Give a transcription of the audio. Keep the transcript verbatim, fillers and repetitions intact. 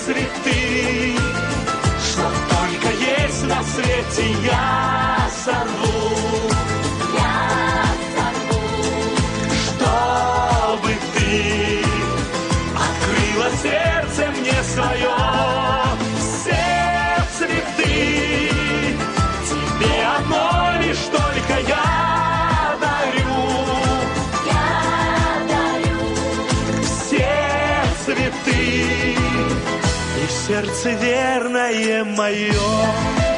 цветы, что только есть на свете, я сорву, я сорву, чтобы ты открыла сердце мне свое. Все цветы тебе одно лишь только я дарю, я дарю все цветы. И в сердце верное мое